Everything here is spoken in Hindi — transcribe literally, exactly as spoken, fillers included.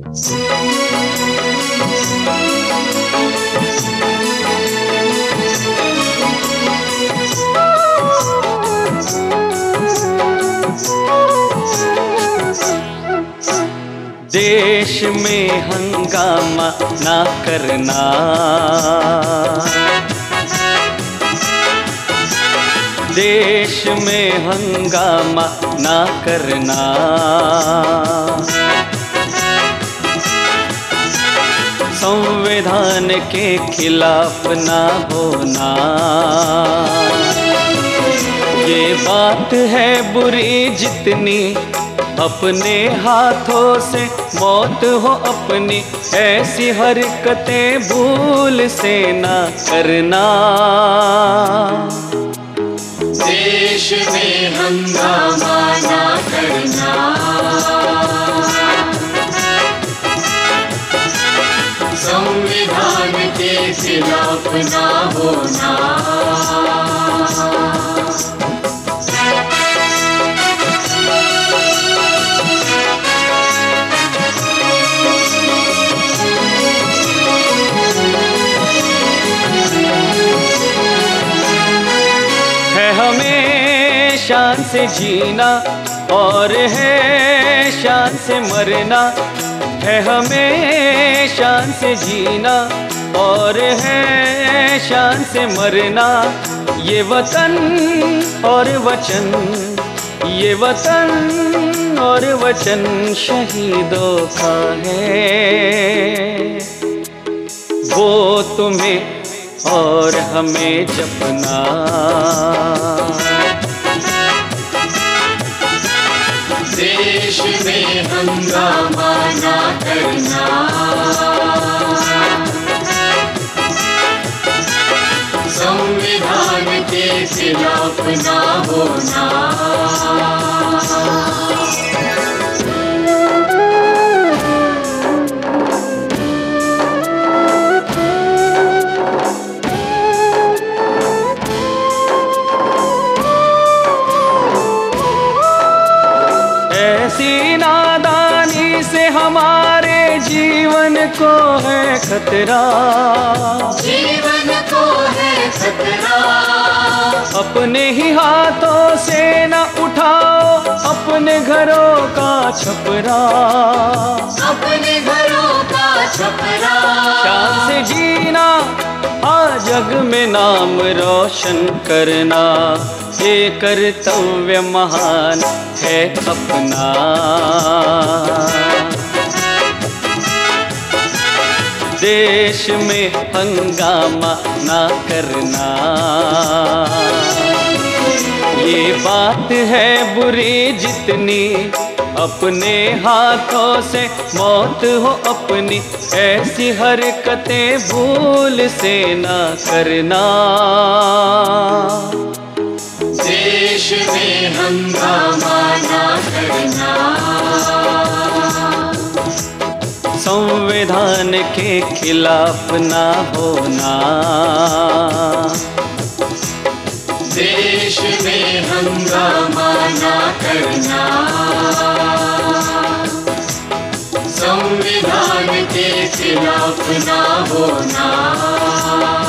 देश में हंगामा ना करना, देश में हंगामा ना करना, संविधान के खिलाफ ना होना। ये बात है बुरी जितनी, अपने हाथों से मौत हो अपनी, ऐसी हरकतें भूल से ना करना। देश में हंगामा ना करना, संविधान के खिलाफ ना होना। हमें शान से जीना और है शान से मरना, है हमें शान से जीना और है शान से मरना। ये वतन और वचन, ये वतन और वचन शहीदों का है। वो तुम्हें और हमें जपना। देश में हंगामा ना करना, संविधान के खिलाफ ना होना। ऐसी नादानी से हमारे जीवन को है खतरा, जीवन को है खतरा। अपने ही हाथों से न उठाओ अपने घरों का छपरा, अपने घरों का छपरा। शान से जीना, आज जग में नाम रोशन करना, ये कर्तव्य महान है अपना। देश में हंगामा ना करना, ये बात है बुरी जितनी, अपने हाथों से मौत हो अपनी, ऐसी हरकतें भूल से ना करना। देश में हंगामा ना करना, संविधान के खिलाफ ना होना। देश में हंगामा ना करना, संविधान के खिलाफ ना होना।